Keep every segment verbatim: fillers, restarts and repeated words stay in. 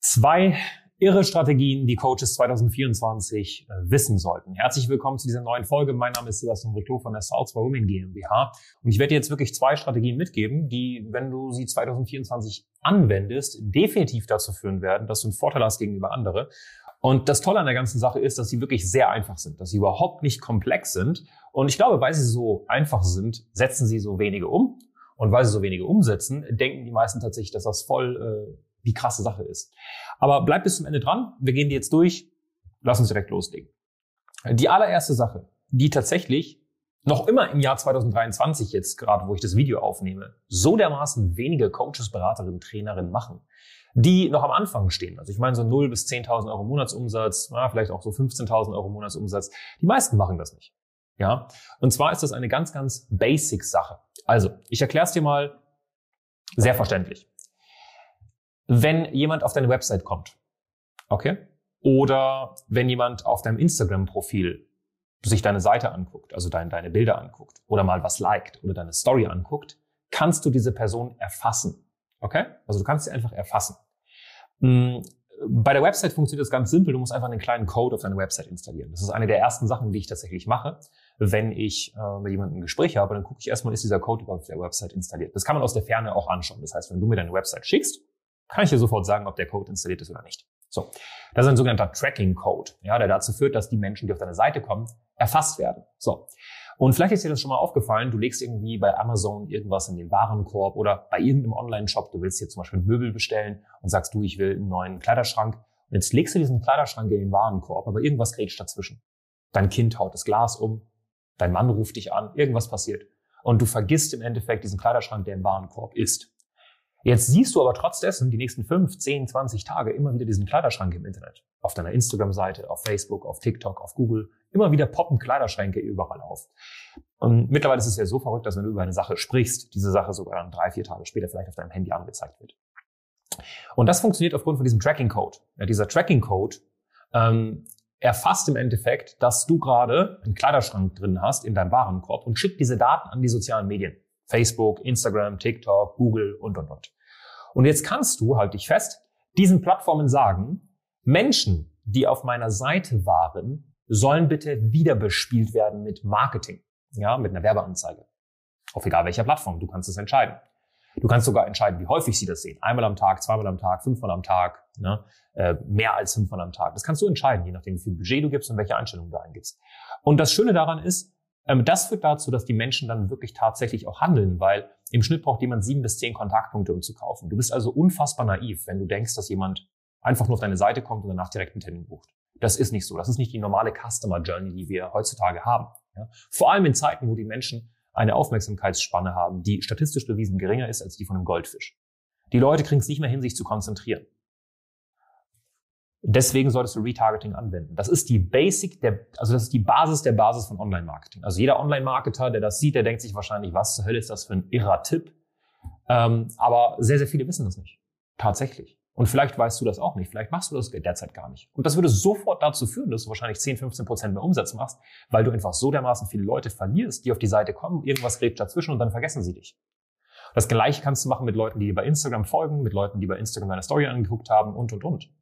Zwei irre Strategien, die Coaches zwanzig vierundzwanzig äh, wissen sollten. Herzlich willkommen zu dieser neuen Folge. Mein Name ist Sebastian Briclot von der South by Women GmbH. Und ich werde dir jetzt wirklich zwei Strategien mitgeben, die, wenn du sie zwanzig vierundzwanzig anwendest, definitiv dazu führen werden, dass du einen Vorteil hast gegenüber anderen. Und das Tolle an der ganzen Sache ist, dass sie wirklich sehr einfach sind, dass sie überhaupt nicht komplex sind. Und ich glaube, weil sie so einfach sind, setzen sie so wenige um. Und weil sie so wenige umsetzen, denken die meisten tatsächlich, dass das voll äh, die krasse Sache ist. Aber bleib bis zum Ende dran. Wir gehen die jetzt durch. Lass uns direkt loslegen. Die allererste Sache, die tatsächlich noch immer im Jahr zwanzig dreiundzwanzig jetzt, gerade wo ich das Video aufnehme, so dermaßen wenige Coaches, Beraterinnen, Trainerinnen machen, die noch am Anfang stehen. Also ich meine so null bis zehntausend Euro Monatsumsatz, na, vielleicht auch so fünfzehntausend Euro Monatsumsatz. Die meisten machen das nicht. Ja, und zwar ist das eine ganz, ganz basic Sache. Also, ich erkläre es dir mal sehr verständlich. Wenn jemand auf deine Website kommt, okay, oder wenn jemand auf deinem Instagram-Profil sich deine Seite anguckt, also deine, deine Bilder anguckt oder mal was liked oder deine Story anguckt, kannst du diese Person erfassen, okay? Also du kannst sie einfach erfassen. Bei der Website funktioniert das ganz simpel. Du musst einfach einen kleinen Code auf deine Website installieren. Das ist eine der ersten Sachen, die ich tatsächlich mache. Wenn ich äh, mit jemandem ein Gespräch habe, dann gucke ich erstmal, ist dieser Code überhaupt auf der Website installiert. Das kann man aus der Ferne auch anschauen. Das heißt, wenn du mir deine Website schickst, kann ich dir sofort sagen, ob der Code installiert ist oder nicht. So, das ist ein sogenannter Tracking-Code, ja, der dazu führt, dass die Menschen, die auf deine Seite kommen, erfasst werden. So. Und vielleicht ist dir das schon mal aufgefallen, du legst irgendwie bei Amazon irgendwas in den Warenkorb oder bei irgendeinem Online-Shop, du willst hier zum Beispiel Möbel bestellen und sagst du, ich will einen neuen Kleiderschrank. Und jetzt legst du diesen Kleiderschrank in den Warenkorb, aber irgendwas grätscht dazwischen. Dein Kind haut das Glas um, dein Mann ruft dich an, irgendwas passiert. Und du vergisst im Endeffekt diesen Kleiderschrank, der im Warenkorb ist. Jetzt siehst du aber trotz dessen die nächsten fünf, zehn, zwanzig Tage immer wieder diesen Kleiderschrank im Internet. Auf deiner Instagram-Seite, auf Facebook, auf TikTok, auf Google. Immer wieder poppen Kleiderschränke überall auf. Und mittlerweile ist es ja so verrückt, dass wenn du über eine Sache sprichst, diese Sache sogar dann drei, vier Tage später vielleicht auf deinem Handy angezeigt wird. Und das funktioniert aufgrund von diesem Tracking-Code. Ja, dieser Tracking-Code ähm, erfasst im Endeffekt, dass du gerade einen Kleiderschrank drin hast in deinem Warenkorb und schickt diese Daten an die sozialen Medien. Facebook, Instagram, TikTok, Google und, und, und. Und jetzt kannst du, halt dich fest, diesen Plattformen sagen, Menschen, die auf meiner Seite waren, sollen bitte wieder bespielt werden mit Marketing, ja, mit einer Werbeanzeige. Auf egal welcher Plattform, du kannst es entscheiden. Du kannst sogar entscheiden, wie häufig sie das sehen. Einmal am Tag, zweimal am Tag, fünfmal am Tag, ne? äh, mehr als fünfmal am Tag. Das kannst du entscheiden, je nachdem, wie viel Budget du gibst und welche Einstellungen du eingibst. Und das Schöne daran ist, ähm, das führt dazu, dass die Menschen dann wirklich tatsächlich auch handeln, weil im Schnitt braucht jemand sieben bis zehn Kontaktpunkte, um zu kaufen. Du bist also unfassbar naiv, wenn du denkst, dass jemand einfach nur auf deine Seite kommt und danach direkt einen Termin bucht. Das ist nicht so. Das ist nicht die normale Customer Journey, die wir heutzutage haben. Ja? Vor allem in Zeiten, wo die Menschen eine Aufmerksamkeitsspanne haben, die statistisch bewiesen geringer ist als die von einem Goldfisch. Die Leute kriegen es nicht mehr hin, sich zu konzentrieren. Deswegen solltest du Retargeting anwenden. Das ist die Basic, der, also das ist die Basis der Basis von Online-Marketing. Also jeder Online-Marketer, der das sieht, der denkt sich wahrscheinlich, was zur Hölle ist das für ein irrer Tipp? Ähm, aber sehr, sehr viele wissen das nicht. Tatsächlich. Und vielleicht weißt du das auch nicht. Vielleicht machst du das derzeit gar nicht. Und das würde sofort dazu führen, dass du wahrscheinlich zehn, fünfzehn Prozent mehr Umsatz machst, weil du einfach so dermaßen viele Leute verlierst, die auf die Seite kommen, irgendwas grätscht dazwischen und dann vergessen sie dich. Das Gleiche kannst du machen mit Leuten, die dir bei Instagram folgen, mit Leuten, die bei Instagram deine Story angeguckt haben und, und, und.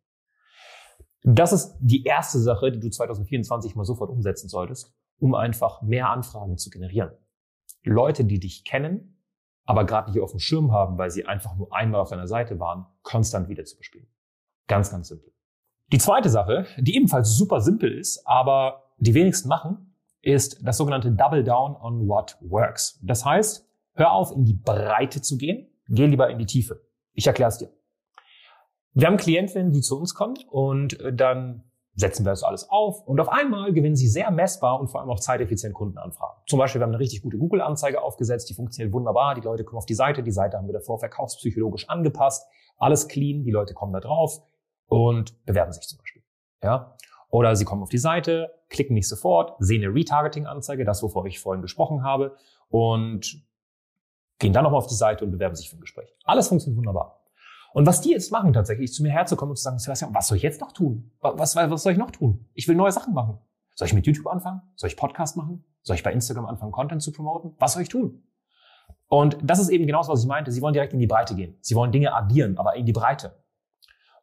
Das ist die erste Sache, die du zwanzig vierundzwanzig mal sofort umsetzen solltest, um einfach mehr Anfragen zu generieren. Leute, die dich kennen, aber gerade nicht auf dem Schirm haben, weil sie einfach nur einmal auf deiner Seite waren, konstant wieder zu bespielen. Ganz, ganz simpel. Die zweite Sache, die ebenfalls super simpel ist, aber die wenigsten machen, ist das sogenannte Double Down on what works. Das heißt, hör auf, in die Breite zu gehen, geh lieber in die Tiefe. Ich erkläre es dir. Wir haben Klientinnen, die zu uns kommen und dann setzen wir das alles auf und auf einmal gewinnen sie sehr messbar und vor allem auch zeiteffizient Kundenanfragen. Zum Beispiel, wir haben eine richtig gute Google-Anzeige aufgesetzt, die funktioniert wunderbar, die Leute kommen auf die Seite, die Seite haben wir davor verkaufspsychologisch angepasst, alles clean, die Leute kommen da drauf und bewerben sich zum Beispiel. Ja? Oder sie kommen auf die Seite, klicken nicht sofort, sehen eine Retargeting-Anzeige, das, wovor ich vorhin gesprochen habe, und gehen dann nochmal auf die Seite und bewerben sich für ein Gespräch. Alles funktioniert wunderbar. Und was die jetzt machen tatsächlich, ist zu mir herzukommen und zu sagen, Sebastian, was soll ich jetzt noch tun? Was, was soll ich noch tun? Ich will neue Sachen machen. Soll ich mit YouTube anfangen? Soll ich Podcast machen? Soll ich bei Instagram anfangen, Content zu promoten? Was soll ich tun? Und das ist eben genau das, was ich meinte. Sie wollen direkt in die Breite gehen. Sie wollen Dinge addieren, aber in die Breite.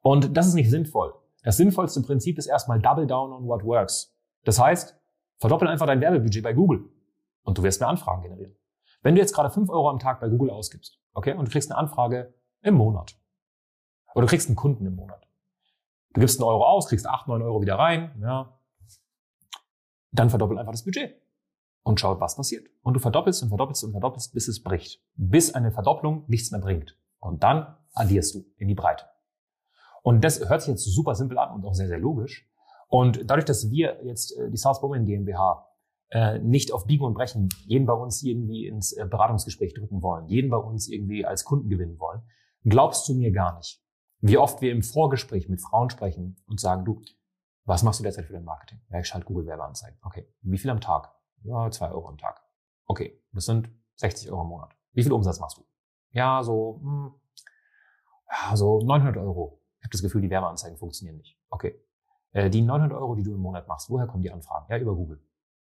Und das ist nicht sinnvoll. Das sinnvollste Prinzip ist erstmal double down on what works. Das heißt, verdoppel einfach dein Werbebudget bei Google und du wirst mehr Anfragen generieren. Wenn du jetzt gerade fünf Euro am Tag bei Google ausgibst, okay, und du kriegst eine Anfrage im Monat oder du kriegst einen Kunden im Monat, du gibst einen Euro aus, kriegst acht, neun Euro wieder rein, ja, dann verdoppel einfach das Budget und schau, was passiert. Und du verdoppelst und verdoppelst und verdoppelst, bis es bricht. Bis eine Verdopplung nichts mehr bringt. Und dann addierst du in die Breite. Und das hört sich jetzt super simpel an und auch sehr, sehr logisch. Und dadurch, dass wir jetzt äh, die South Bowman GmbH äh, nicht auf Biegen und Brechen jeden bei uns irgendwie ins äh, Beratungsgespräch drücken wollen, jeden bei uns irgendwie als Kunden gewinnen wollen, glaubst du mir gar nicht, wie oft wir im Vorgespräch mit Frauen sprechen und sagen, du, was machst du derzeit für dein Marketing? Ja, ich schalte Google-Werbeanzeigen. Okay. Wie viel am Tag? Ja, zwei Euro am Tag. Okay. Das sind sechzig Euro im Monat. Wie viel Umsatz machst du? Ja, so, hm, ja, so neunhundert Euro. Ich habe das Gefühl, die Werbeanzeigen funktionieren nicht. Okay. Äh, die neunhundert Euro, die du im Monat machst, woher kommen die Anfragen? Ja, über Google.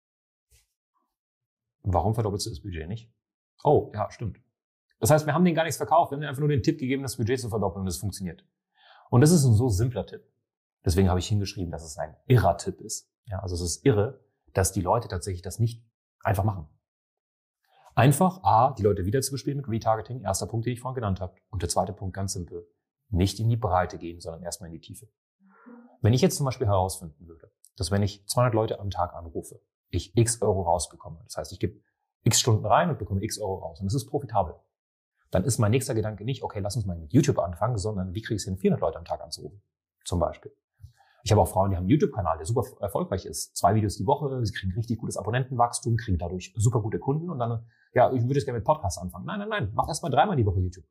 Warum verdoppelst du das Budget nicht? Oh, ja, stimmt. Das heißt, wir haben denen gar nichts verkauft. Wir haben denen einfach nur den Tipp gegeben, das Budget zu verdoppeln und es funktioniert. Und das ist ein so simpler Tipp. Deswegen habe ich hingeschrieben, dass es ein irrer Tipp ist. Ja, also es ist irre, dass die Leute tatsächlich das nicht einfach machen. Einfach, A, die Leute wieder zu bespielen mit Retargeting, erster Punkt, den ich vorhin genannt habe. Und der zweite Punkt, ganz simpel, nicht in die Breite gehen, sondern erstmal in die Tiefe. Wenn ich jetzt zum Beispiel herausfinden würde, dass wenn ich zweihundert Leute am Tag anrufe, ich x Euro rausbekomme, das heißt, ich gebe x Stunden rein und bekomme x Euro raus und es ist profitabel, dann ist mein nächster Gedanke nicht, okay, lass uns mal mit YouTube anfangen, sondern wie kriege ich es hin, vierhundert Leute am Tag anzurufen, zum Beispiel. Ich habe auch Frauen, die haben einen YouTube-Kanal, der super erfolgreich ist. Zwei Videos die Woche, sie kriegen richtig gutes Abonnentenwachstum, kriegen dadurch super gute Kunden und dann, ja, ich würde jetzt gerne mit Podcasts anfangen. Nein, nein, nein, mach erstmal dreimal die Woche YouTube.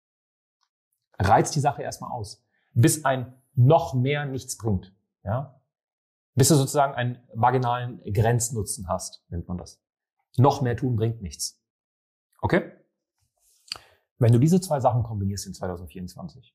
Reiz die Sache erstmal aus, bis ein noch mehr nichts bringt, ja. Bis du sozusagen einen marginalen Grenznutzen hast, nennt man das. Noch mehr tun bringt nichts. Okay? Wenn du diese zwei Sachen kombinierst in zwanzig vierundzwanzig,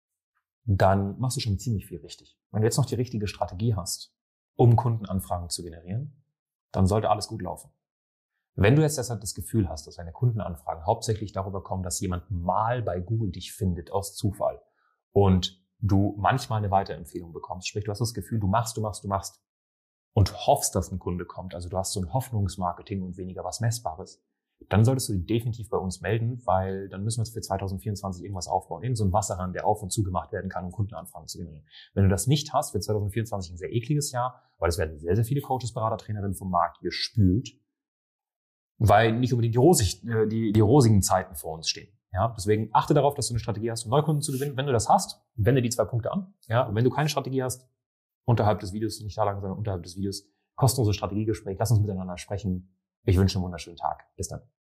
dann machst du schon ziemlich viel richtig. Wenn du jetzt noch die richtige Strategie hast, um Kundenanfragen zu generieren, dann sollte alles gut laufen. Wenn du jetzt deshalb das Gefühl hast, dass deine Kundenanfragen hauptsächlich darüber kommen, dass jemand mal bei Google dich findet aus Zufall und du manchmal eine Weiterempfehlung bekommst, sprich du hast das Gefühl, du machst, du machst, du machst und hoffst, dass ein Kunde kommt, also du hast so ein Hoffnungsmarketing und weniger was Messbares, dann solltest du dich definitiv bei uns melden, weil dann müssen wir jetzt für zwanzig vierundzwanzig irgendwas aufbauen. Irgend so ein Wasserhahn, der auf und zu gemacht werden kann, um Kundenanfragen zu generieren. Wenn du das nicht hast, wird zwanzig vierundzwanzig ein sehr ekliges Jahr, weil es werden sehr, sehr viele Coaches, Berater, Trainerinnen vom Markt gespült, weil nicht unbedingt die, rosig, die, die rosigen Zeiten vor uns stehen. Ja, deswegen achte darauf, dass du eine Strategie hast, um Neukunden zu gewinnen. Wenn du das hast, wende die zwei Punkte an. Ja, und wenn du keine Strategie hast, unterhalb des Videos, nicht da lang, sondern unterhalb des Videos, kostenlose Strategiegespräch, lass uns miteinander sprechen. Ich wünsche einen wunderschönen Tag. Bis dann.